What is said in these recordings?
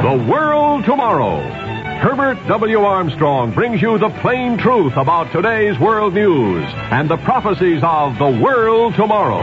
The World Tomorrow. Herbert W. Armstrong brings you the plain truth about today's world news and the prophecies of the world tomorrow.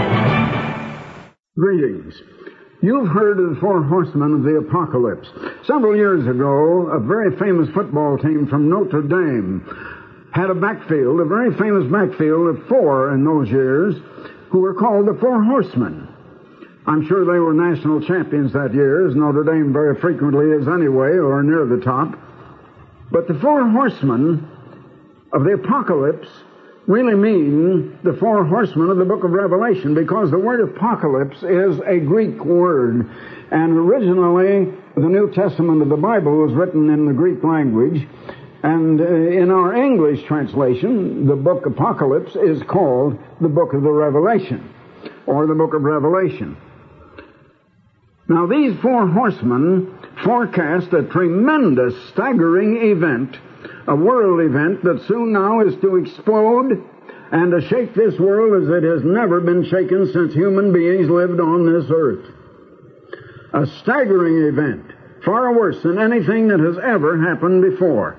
Greetings. You've heard of the four horsemen of the apocalypse. Several years ago, a very famous football team from Notre Dame had a backfield, a very famous backfield of four in those years, who were called the Four Horsemen. I'm sure they were national champions that year, as Notre Dame very frequently is anyway, or near the top. But the Four Horsemen of the apocalypse really mean the four horsemen of the book of Revelation, because the word apocalypse is a Greek word. And originally, the New Testament of the Bible was written in the Greek language. And in our English translation, the book Apocalypse is called the book of the Revelation, or the book of Revelation. Now, these four horsemen forecast a tremendous, staggering event, a world event that soon now is to explode and to shake this world as it has never been shaken since human beings lived on this earth. A staggering event, far worse than anything that has ever happened before.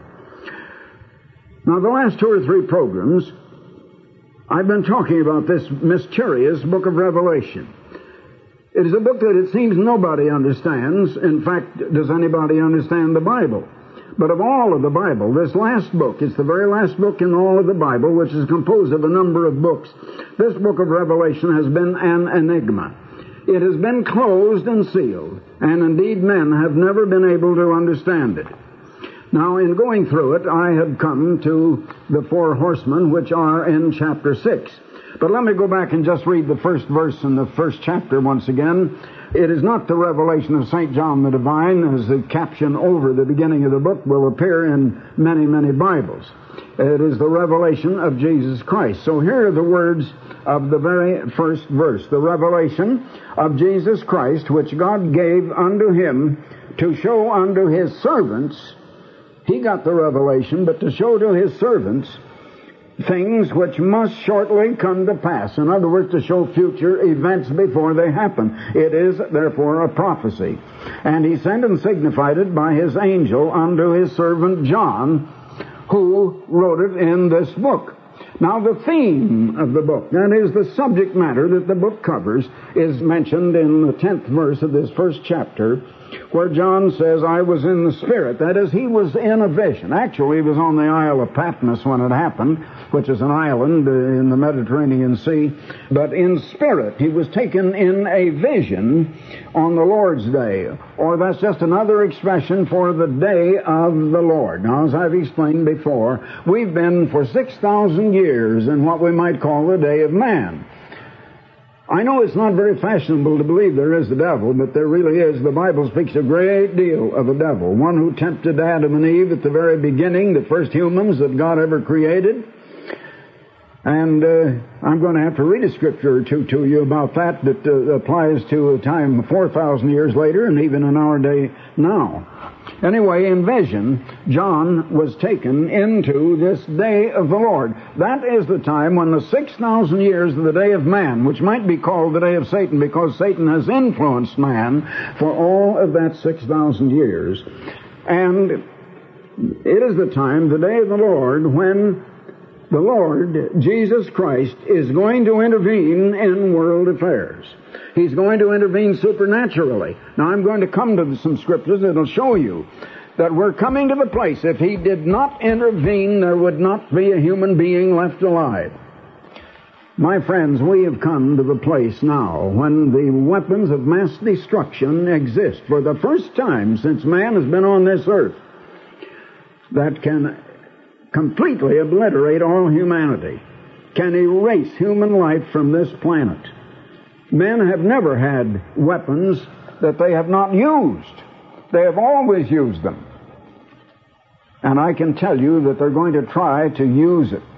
Now, the last 2 or 3 programs, I've been talking about this mysterious book of Revelation. It is a book that it seems nobody understands. In fact, does anybody understand the Bible? But of all of the Bible, this last book, it's the very last book in all of the Bible, which is composed of a number of books. This book of Revelation has been an enigma. It has been closed and sealed, and indeed men have never been able to understand it. Now, in going through it, I have come to the four horsemen, which are in chapter 6. But let me go back and just read the first verse in the first chapter once again. It is not the revelation of St. John the Divine, as the caption over the beginning of the book will appear in many, many Bibles. It is the revelation of Jesus Christ. So here are the words of the very first verse. The revelation of Jesus Christ, which God gave unto him to show unto his servants. He got the revelation, but to show to his servants things which must shortly come to pass. In other words, to show future events before they happen. It is, therefore, a prophecy. And he sent and signified it by his angel unto his servant John, who wrote it in this book. Now, the theme of the book, that is, the subject matter that the book covers, is mentioned in the 10th verse of this first chapter, where John says, I was in the Spirit. That is, he was in a vision. Actually, he was on the Isle of Patmos when it happened, which is an island in the Mediterranean Sea. But in spirit, he was taken in a vision on the Lord's Day. Or that's just another expression for the day of the Lord. Now, as I've explained before, we've been for 6,000 years in what we might call the day of man. I know it's not very fashionable to believe there is a devil, but there really is. The Bible speaks a great deal of a devil, one who tempted Adam and Eve at the very beginning, the first humans that God ever created. And I'm going to have to read a scripture or two to you about that applies to a time 4,000 years later and even in our day now. Anyway, in vision, John was taken into this day of the Lord. That is the time when the 6,000 years of the day of man, which might be called the day of Satan because Satan has influenced man for all of that 6,000 years. And it is the time, the day of the Lord, when the Lord, Jesus Christ, is going to intervene in world affairs. He's going to intervene supernaturally. Now, I'm going to come to some scriptures that will show you that we're coming to the place, if he did not intervene, there would not be a human being left alive. My friends, we have come to the place now when the weapons of mass destruction exist for the first time since man has been on this earth that can completely obliterate all humanity, can erase human life from this planet. Men have never had weapons that they have not used. They have always used them. And I can tell you that they're going to try to use it.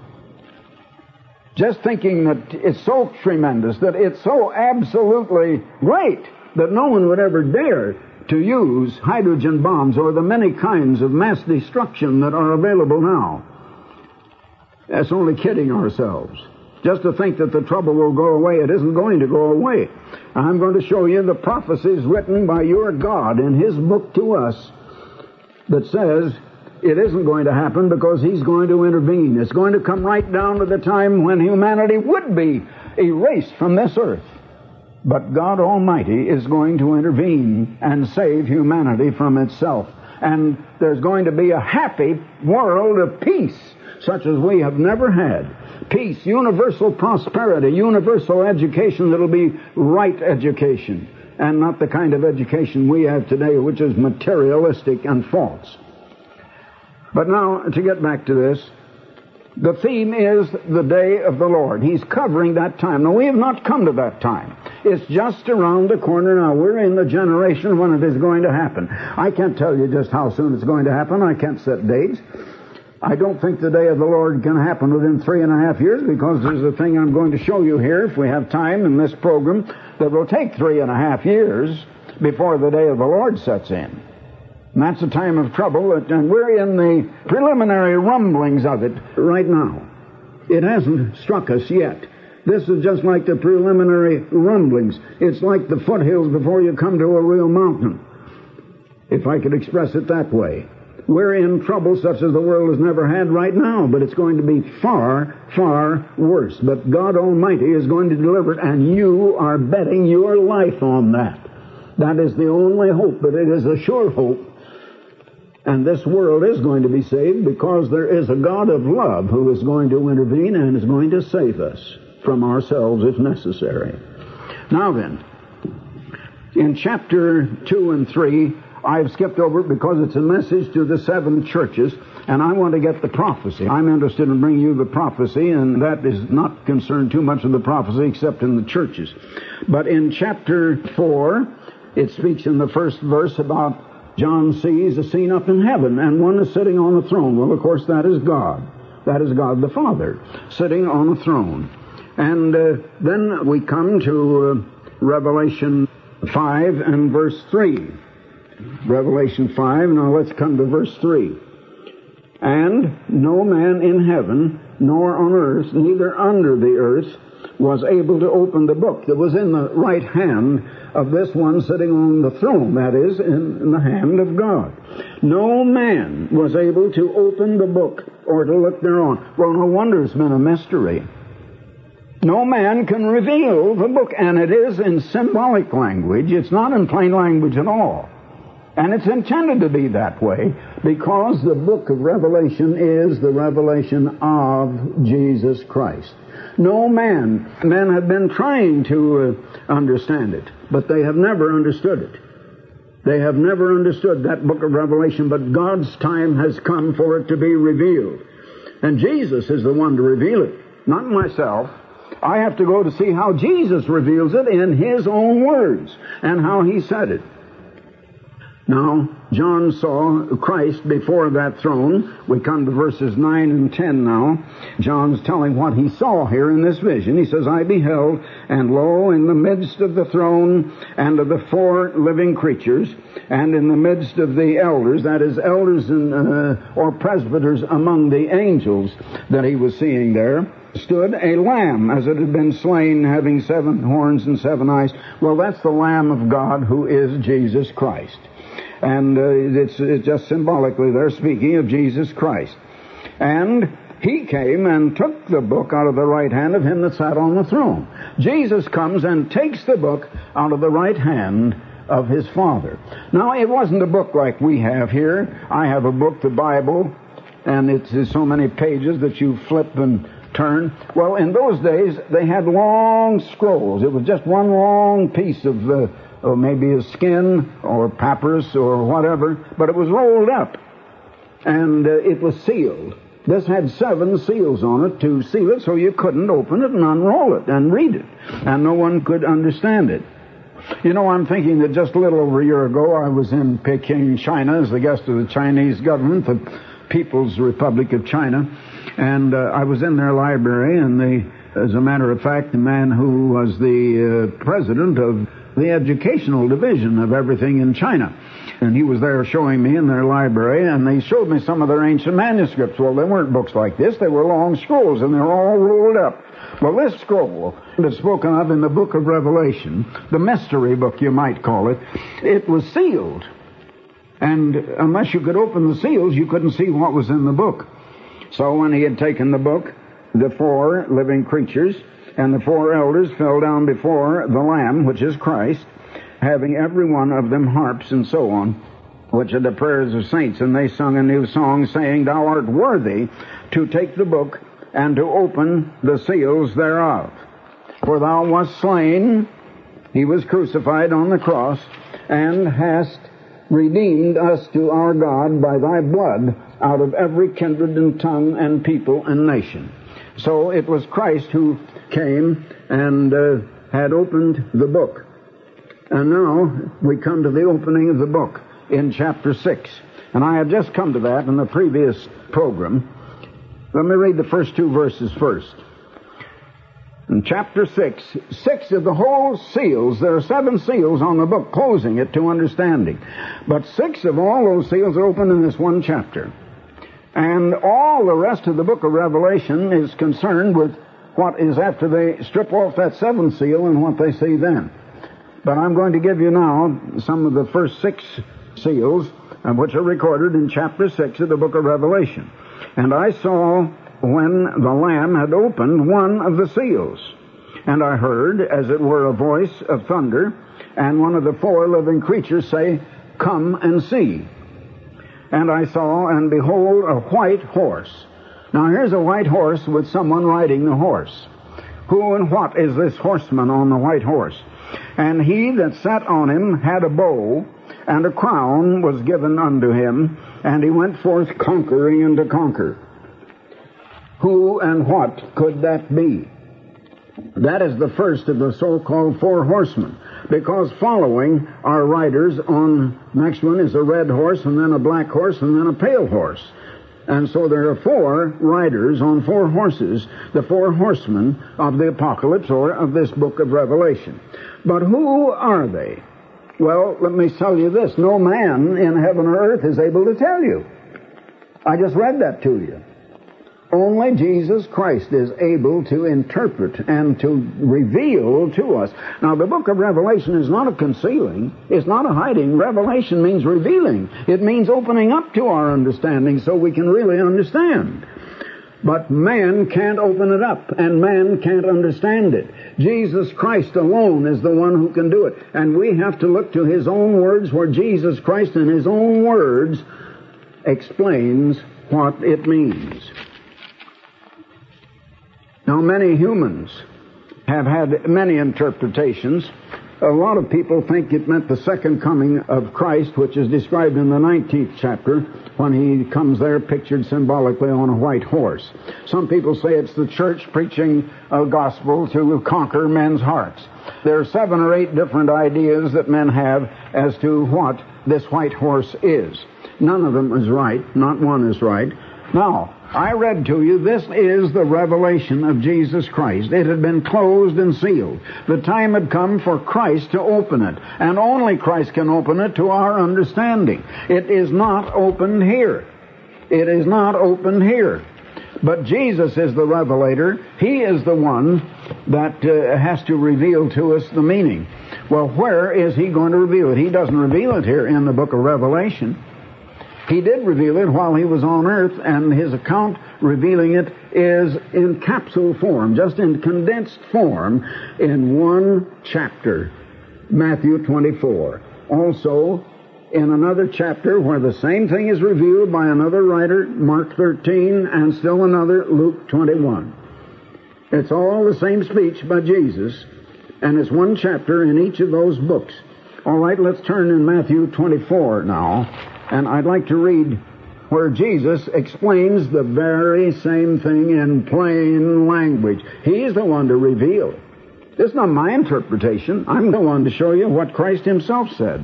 Just thinking that it's so tremendous, that it's so absolutely great, that no one would ever dare to use hydrogen bombs or the many kinds of mass destruction that are available now. That's only kidding ourselves. Just to think that the trouble will go away, it isn't going to go away. I'm going to show you the prophecies written by your God in His book to us that says it isn't going to happen because He's going to intervene. It's going to come right down to the time when humanity would be erased from this earth. But God Almighty is going to intervene and save humanity from itself. And there's going to be a happy world of peace, such as we have never had. Peace, universal prosperity, universal education that'll be right education, and not the kind of education we have today, which is materialistic and false. But now, to get back to this, the theme is the day of the Lord. He's covering that time. Now, we have not come to that time. It's just around the corner now. We're in the generation when it is going to happen. I can't tell you just how soon it's going to happen. I can't set dates. I don't think the day of the Lord can happen within 3.5 years, because there's a thing I'm going to show you here, if we have time in this program, that will take 3.5 years before the day of the Lord sets in. And that's a time of trouble, and we're in the preliminary rumblings of it right now. It hasn't struck us yet. This is just like the preliminary rumblings. It's like the foothills before you come to a real mountain, if I could express it that way. We're in trouble such as the world has never had right now, but it's going to be far, far worse. But God Almighty is going to deliver it, and you are betting your life on that. That is the only hope, but it is a sure hope. And this world is going to be saved because there is a God of love who is going to intervene and is going to save us from ourselves if necessary. Now then, in chapter 2 and 3, I've skipped over it because it's a message to the 7 churches, and I want to get the prophecy. I'm interested in bringing you the prophecy, and that is not concerned too much of the prophecy except in the churches. But in chapter 4, it speaks in the first verse about John sees a scene up in heaven, and one is sitting on a throne. Well, of course, that is God. That is God the Father, sitting on a throne. And then we come to Revelation 5 and verse 3. Revelation 5, now let's come to verse 3. And no man in heaven, nor on earth, neither under the earth, was able to open the book that was in the right hand of this one sitting on the throne, that is, in the hand of God. No man was able to open the book or to look thereon. Well, no wonder it's been a mystery. No man can reveal the book, and it is in symbolic language. It's not in plain language at all. And it's intended to be that way because the book of Revelation is the revelation of Jesus Christ. No men have been trying to understand it, but they have never understood it. They have never understood that book of Revelation, but God's time has come for it to be revealed. And Jesus is the one to reveal it, not myself. I have to go to see how Jesus reveals it in His own words and how He said it. Now, John saw Christ before that throne. We come to verses 9 and 10 now. John's telling what he saw here in this vision. He says, I beheld, and lo, in the midst of the throne and of the 4 living creatures, and in the midst of the elders, that is, elders or presbyters among the angels that he was seeing there, stood a lamb as it had been slain, having 7 horns and 7 eyes. Well, that's the Lamb of God who is Jesus Christ. And it's just symbolically they're speaking of Jesus Christ. And He came and took the book out of the right hand of Him that sat on the throne. Jesus comes and takes the book out of the right hand of His Father. Now, it wasn't a book like we have here. I have a book, the Bible, and it's so many pages that you flip and turn. Well, in those days, they had long scrolls. It was just one long piece of or maybe a skin or papyrus or whatever, but it was rolled up and it was sealed. This had 7 seals on it to seal it, so you couldn't open it and unroll it and read it, and no one could understand it. You know, I'm thinking that just a little over a year ago I was in Peking, China, as the guest of the Chinese government, the People's Republic of China, and I was in their library, and as a matter of fact, the man who was the president of the educational division of everything in China, and he was there showing me in their library, and they showed me some of their ancient manuscripts. Well, they weren't books like this. They were long scrolls, and they were all rolled up. Well, this scroll that's spoken of in the book of Revelation, the mystery book you might call it, it was sealed. And unless you could open the seals, you couldn't see what was in the book. So when he had taken the book, the 4 living creatures and the 4 elders fell down before the Lamb, which is Christ, having every one of them harps and so on, which are the prayers of saints. And they sung a new song, saying, Thou art worthy to take the book and to open the seals thereof. For thou wast slain, he was crucified on the cross, and hast redeemed us to our God by thy blood out of every kindred and tongue and people and nation. So it was Christ who came and had opened the book. And now we come to the opening of the book in chapter 6. And I had just come to that in the previous program. Let me read the first 2 verses first. In chapter 6, 6 of the whole seals, there are 7 seals on the book, closing it to understanding. But 6 of all those seals are opened in this one chapter. And all the rest of the book of Revelation is concerned with what is after they strip off that 7th seal and what they see then. But I'm going to give you now some of the first 6 seals, which are recorded in chapter 6 of the book of Revelation. And I saw when the Lamb had opened one of the seals, and I heard, as it were, a voice of thunder, and one of the 4 living creatures say, Come and see. And I saw, and behold, a white horse. Now here's a white horse with someone riding the horse. Who and what is this horseman on the white horse? And he that sat on him had a bow, and a crown was given unto him, and he went forth conquering and to conquer. Who and what could that be? That is the first of the so-called 4 horsemen, because following are riders on, next one is a red horse, and then a black horse, and then a pale horse. And so there are 4 riders on 4 horses, the 4 horsemen of the apocalypse or of this book of Revelation. But who are they? Well, let me tell you this. No man in heaven or earth is able to tell you. I just read that to you. Only Jesus Christ is able to interpret and to reveal to us. Now, the book of Revelation is not a concealing. It's not a hiding. Revelation means revealing. It means opening up to our understanding so we can really understand. But man can't open it up, and man can't understand it. Jesus Christ alone is the one who can do it. And we have to look to His own words, where Jesus Christ in His own words explains what it means. Now, many humans have had many interpretations. A lot of people think it meant the second coming of Christ, which is described in the 19th chapter, when He comes there pictured symbolically on a white horse. Some people say it's the church preaching a gospel to conquer men's hearts. There are 7 or 8 different ideas that men have as to what this white horse is. None of them is right. Not one is right. Now, I read to you, this is the revelation of Jesus Christ. It had been closed and sealed. The time had come for Christ to open it, and only Christ can open it to our understanding. It is not opened here. It is not opened here. But Jesus is the revelator. He is the one that has to reveal to us the meaning. Well, where is He going to reveal it? He doesn't reveal it here in the book of Revelation. He did reveal it while He was on earth, and His account revealing it is in capsule form, just in condensed form, in one chapter, Matthew 24. Also, in another chapter where the same thing is revealed by another writer, Mark 13, and still another, Luke 21. It's all the same speech by Jesus, and it's one chapter in each of those books. All right, let's turn in Matthew 24 now. And I'd like to read where Jesus explains the very same thing in plain language. He's the one to reveal. This is not my interpretation. I'm the one to show you what Christ Himself said.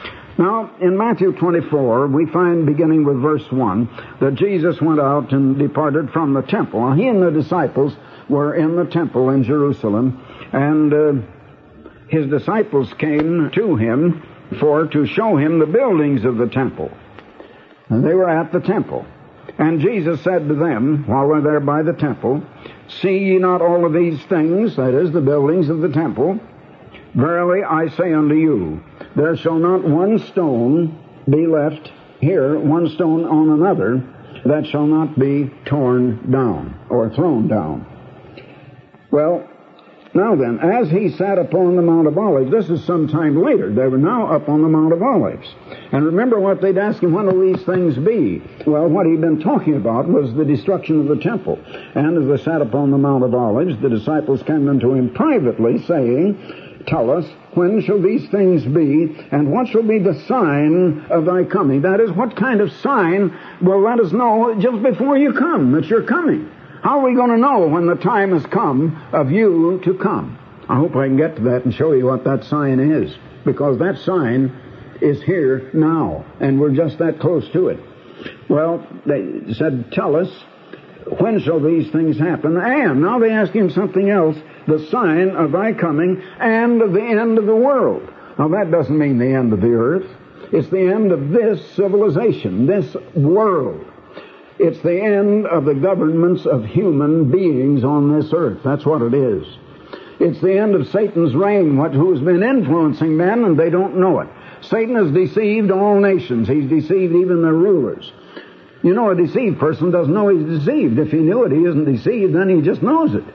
Now, in Matthew 24, we find, beginning with verse 1, that Jesus went out and departed from the temple. Now, He and the disciples were in the temple in Jerusalem, and His disciples came to Him to show Him the buildings of the temple. And they were at the temple. And Jesus said to them, while they're there by the temple, See ye not all of these things, that is, the buildings of the temple? Verily I say unto you, there shall not one stone be left here, one stone on another, that shall not be torn down or thrown down. Well, now then, as he sat upon the Mount of Olives, this is some time later, they were now up on the Mount of Olives. And remember what they'd asked him, when will these things be? Well, what he'd been talking about was the destruction of the temple. And as they sat upon the Mount of Olives, the disciples came unto him privately, saying, tell us, when shall these things be, and what shall be the sign of thy coming? That is, what kind of sign will let us know just before you come, that you're coming? How are we going to know when the time has come of you to come? I hope I can get to that and show you what that sign is, because that sign is here now, and we're just that close to it. Well, they said, tell us, when shall these things happen? And now they ask him something else, the sign of thy coming and of the end of the world. Now that doesn't mean the end of the earth. It's the end of this civilization, this world. It's the end of the governments of human beings on this earth. That's what it is. It's the end of Satan's reign, who's been influencing men, and they don't know it. Satan has deceived all nations. He's deceived even their rulers. You know, a deceived person doesn't know he's deceived. If he knew it, he isn't deceived, then he just knows it.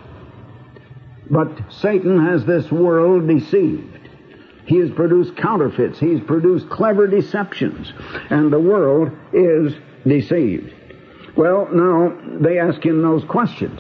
But Satan has this world deceived. He has produced counterfeits. He's produced clever deceptions. And the world is deceived. Well, now, they ask him those questions.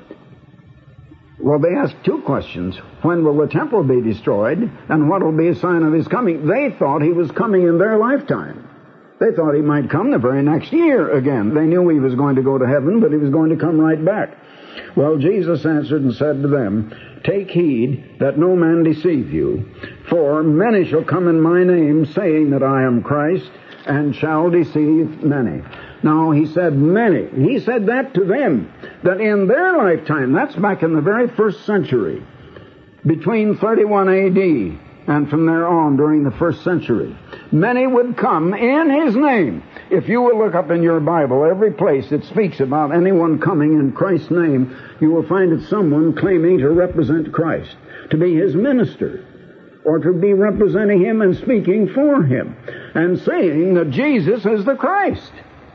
Well, they asked two questions. When will the temple be destroyed? And what will be a sign of his coming? They thought he was coming in their lifetime. They thought he might come the very next year again. They knew he was going to go to heaven, but he was going to come right back. Well, Jesus answered and said to them, take heed that no man deceive you, for many shall come in my name, saying that I am Christ, and shall deceive many. Now, he said many. He said that to them, that in their lifetime, that's back in the very first century, between 31 A.D. and from there on during the first century, many would come in his name. If you will look up in your Bible, every place it speaks about anyone coming in Christ's name, you will find it someone claiming to represent Christ, to be his minister, or to be representing him and speaking for him, and saying that Jesus is the Christ.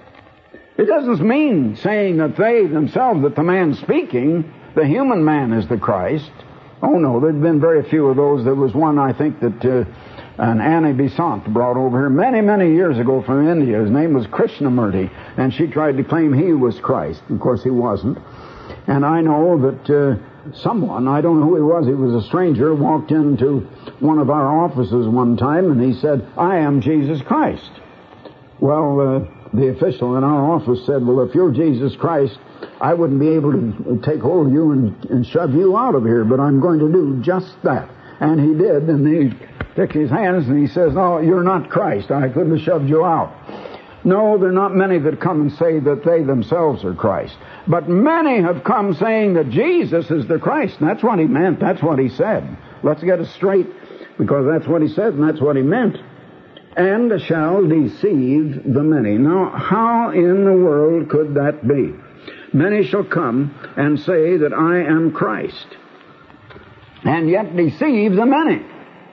It doesn't mean saying that they themselves, that the man speaking, the human man, is the Christ. Oh no, there have been very few of those. There was one, I think, that an Annie Besant brought over here many, many years ago from India. His name was Krishnamurti, and she tried to claim he was Christ. Of course, he wasn't. And I know that someone, I don't know who he was a stranger, walked into one of our offices one time, and he said, I am Jesus Christ. Well, the official in our office said, well, if you're Jesus Christ, I wouldn't be able to take hold of you and shove you out of here, but I'm going to do just that. And he did, and he took his hands and he says, no, you're not Christ. I couldn't have shoved you out. No, there are not many that come and say that they themselves are Christ. But many have come saying that Jesus is the Christ. And that's what he meant. That's what he said. Let's get it straight, because that's what he said and that's what he meant. And shall deceive the many. Now, how in the world could that be? Many shall come and say that I am Christ, and yet deceive the many.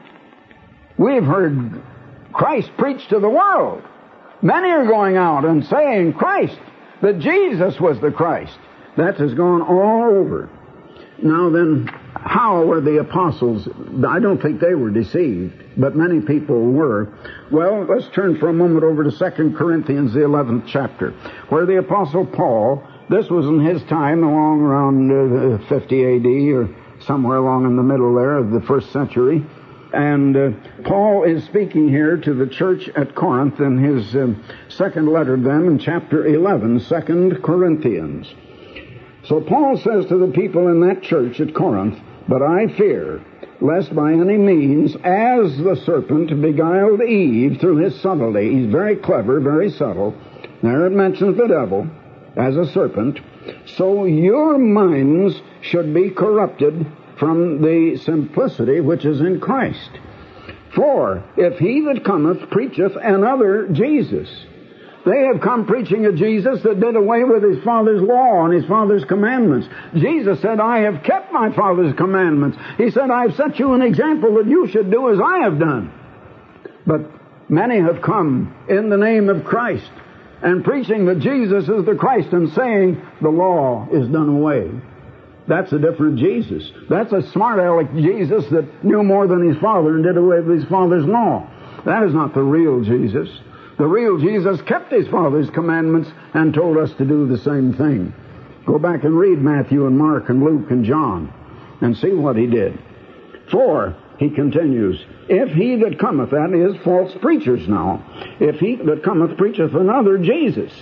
We've heard Christ preach to the world. Many are going out and saying Christ, that Jesus was the Christ. That has gone all over. Now then, how were the apostles? I don't think they were deceived, but many people were. Well, let's turn for a moment over to 2 Corinthians, the 11th chapter, where the apostle Paul, this was in his time, along around 50 A.D., or somewhere along in the middle there of the first century. And Paul is speaking here to the church at Corinth in his second letter to them in chapter 11, 2 Corinthians. So Paul says to the people in that church at Corinth, but I fear, lest by any means, as the serpent beguiled Eve through his subtlety. He's very clever, very subtle. There it mentions the devil as a serpent. So your minds should be corrupted from the simplicity which is in Christ. For if he that cometh preacheth another Jesus, they have come preaching a Jesus that did away with his Father's law and his Father's commandments. Jesus said, I have kept my Father's commandments. He said, I have set you an example that you should do as I have done. But Many have come in the name of Christ and preaching that Jesus is the Christ and saying the law is done away. That's a different Jesus. That's a smart-aleck Jesus that knew more than his Father and did away with his Father's law. That is not the real Jesus. The real Jesus kept his Father's commandments and told us to do the same thing. Go back and read Matthew and Mark and Luke and John and see what he did. For, he continues, if he that cometh, that is false preachers now, if he that cometh preacheth another Jesus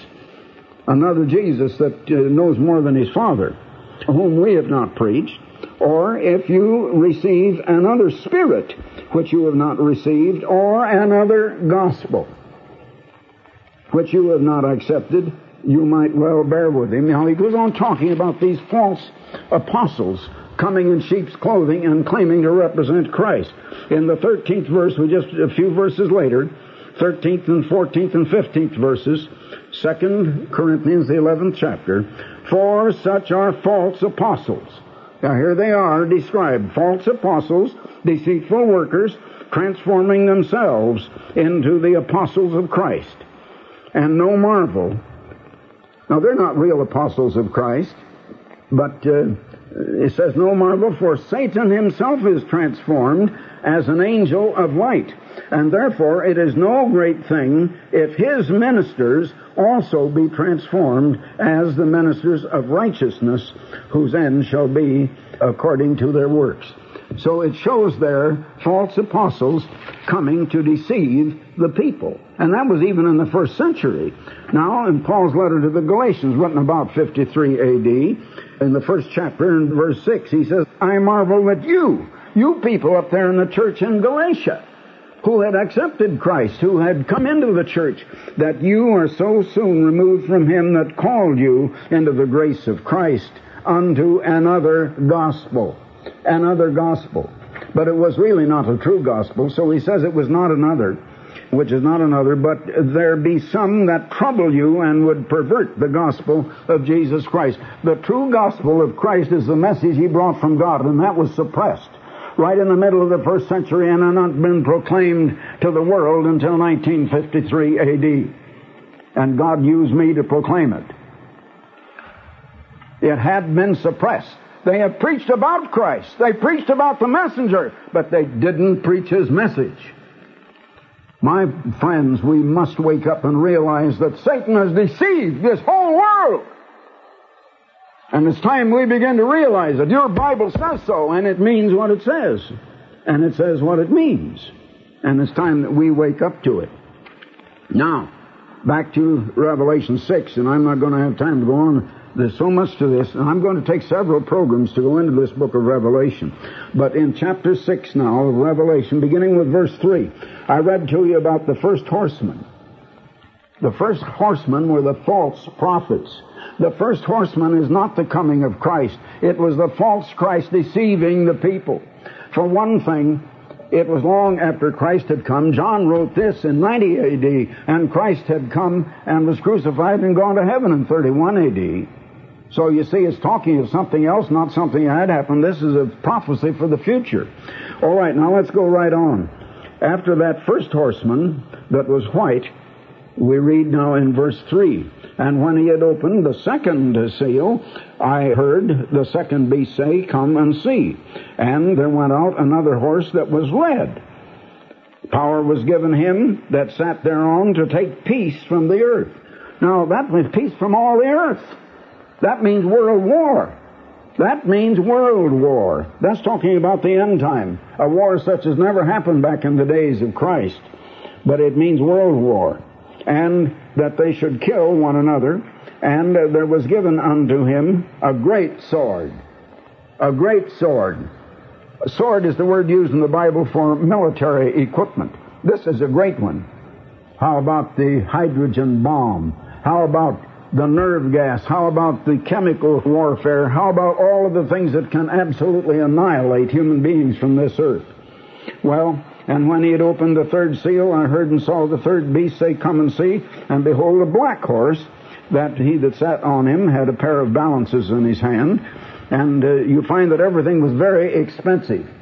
that knows more than his Father, whom we have not preached, or if you receive another spirit which you have not received, or another gospel which you have not accepted, you might well bear with him. Now he goes on talking about these false apostles coming in sheep's clothing and claiming to represent Christ. In the 13th verse, just a few verses later, 13th and 14th and 15th verses, 2 Corinthians, the 11th chapter, for such are false apostles. Now here they are described, false apostles, deceitful workers, transforming themselves into the apostles of Christ. And no marvel. Now they're not real apostles of Christ, but it says no marvel, for Satan himself is transformed as an angel of light. And therefore it is no great thing if his ministers also be transformed as the ministers of righteousness, whose end shall be according to their works. So it shows there false apostles coming to deceive the people. And that was even in the first century. Now, in Paul's letter to the Galatians, written about 53 A.D., in the first chapter, in verse 6, he says, I marvel that you people up there in the church in Galatia, who had accepted Christ, who had come into the church, that you are so soon removed from him that called you into the grace of Christ unto another gospel. Another gospel. But it was really not a true gospel, so he says it was not another, which is not another, but there be some that trouble you and would pervert the gospel of Jesus Christ. The true gospel of Christ is the message he brought from God, and that was suppressed right in the middle of the first century and had not been proclaimed to the world until 1953 A.D. And God used me to proclaim it. It had been suppressed. They have preached about Christ. They preached about the messenger, but they didn't preach his message. My friends, we must wake up and realize that Satan has deceived this whole world. And it's time we begin to realize it. Your Bible says so, and it means what it says. And it says what it means. And it's time that we wake up to it. Now, back to Revelation 6, and I'm not going to have time to go on. There's so much to this, and I'm going to take several programs to go into this book of Revelation. But in chapter 6 now of Revelation, beginning with verse 3, I read to you about the first horseman. The first horsemen were the false prophets. The first horseman is not the coming of Christ. It was the false Christ deceiving the people. For one thing, it was long after Christ had come. John wrote this in 90 A.D., and Christ had come and was crucified and gone to heaven in 31 A.D. So you see, it's talking of something else, not something that had happened. This is a prophecy for the future. All right, now let's go right on. After that first horseman that was white, we read now in verse 3, and when he had opened the second seal, I heard the second beast say, Come and see. And there went out another horse that was red. Power was given him that sat thereon to take peace from the earth. Now, that was peace from all the earth. That means world war. That means world war. That's talking about the end time. A war such as never happened back in the days of Christ. But it means world war. And that they should kill one another. And there was given unto him a great sword. A great sword. A sword is the word used in the Bible for military equipment. This is a great one. How about the hydrogen bomb? How about the nerve gas? How about the chemical warfare? How about all of the things that can absolutely annihilate human beings from this earth? Well, and when he had opened the third seal, I heard and saw the third beast say, Come and see. And behold, a black horse, that he that sat on him had a pair of balances in his hand. And you find that everything was very expensive.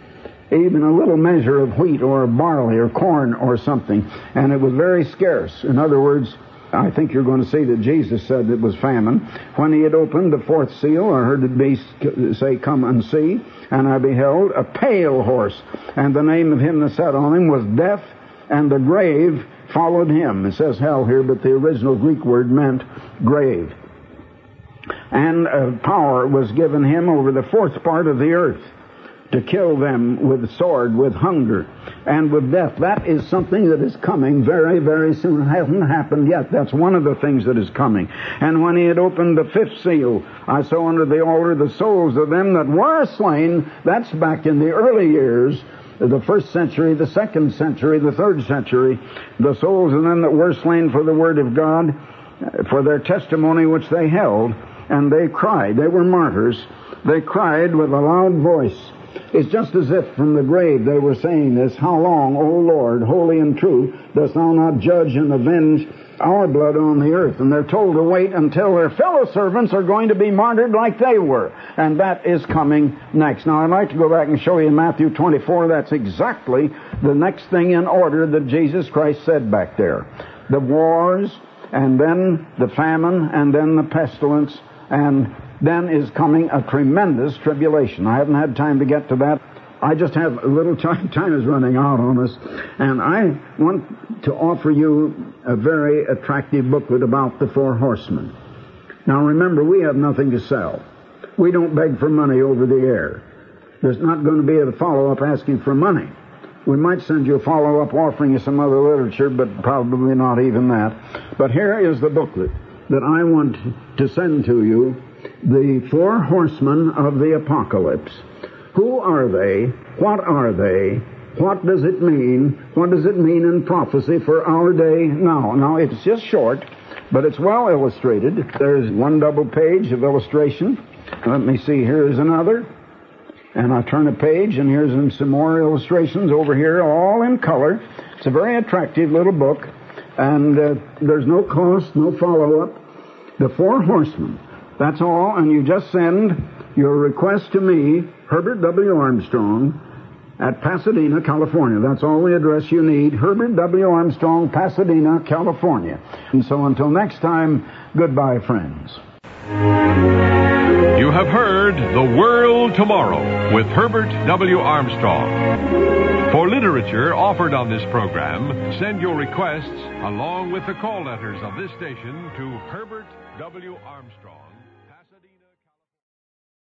even a little measure of wheat or barley or corn or something, and it was very scarce. In other words, I think you're going to see that Jesus said it was famine. When he had opened the fourth seal, I heard the beast say, "Come and see." And I beheld a pale horse, and the name of him that sat on him was Death, and the grave followed him. It says hell here, but the original Greek word meant grave. And power was given him over the fourth part of the earth, to kill them with sword, with hunger, and with death. That is something that is coming very, very soon. It hasn't happened yet. That's one of the things that is coming. And when he had opened the fifth seal, I saw under the altar the souls of them that were slain. That's back in the early years, the first century, the second century, the third century. The souls of them that were slain for the word of God, for their testimony which they held. And they cried. They were martyrs. They cried with a loud voice. It's just as if from the grave they were saying this, "How long, O Lord, holy and true, dost thou not judge and avenge our blood on the earth?" And they're told to wait until their fellow servants are going to be martyred like they were. And that is coming next. Now, I'd like to go back and show you in Matthew 24, that's exactly the next thing in order that Jesus Christ said back there. The wars, and then the famine, and then the pestilence, and then is coming a tremendous tribulation. I haven't had time to get to that. I just have a little time. Time is running out on us. And I want to offer you a very attractive booklet about the four horsemen. Now remember, we have nothing to sell. We don't beg for money over the air. There's not going to be a follow-up asking for money. We might send you a follow-up offering you some other literature, but probably not even that. But here is the booklet that I want to send to you. The four horsemen of the apocalypse. Who are they? What are they? What does it mean? What does it mean in prophecy for our day now? Now, it's just short, but it's well illustrated. There's one double page of illustration. Let me see, here's another. And I turn a page, and here's some more illustrations over here, all in color. It's a very attractive little book, and there's no cost, no follow-up. The four horsemen. That's all, and you just send your request to me, Herbert W. Armstrong, at Pasadena, California. That's all the address you need, Herbert W. Armstrong, Pasadena, California. And so until next time, goodbye, friends. You have heard The World Tomorrow with Herbert W. Armstrong. For literature offered on this program, send your requests along with the call letters of this station to Herbert W. Armstrong.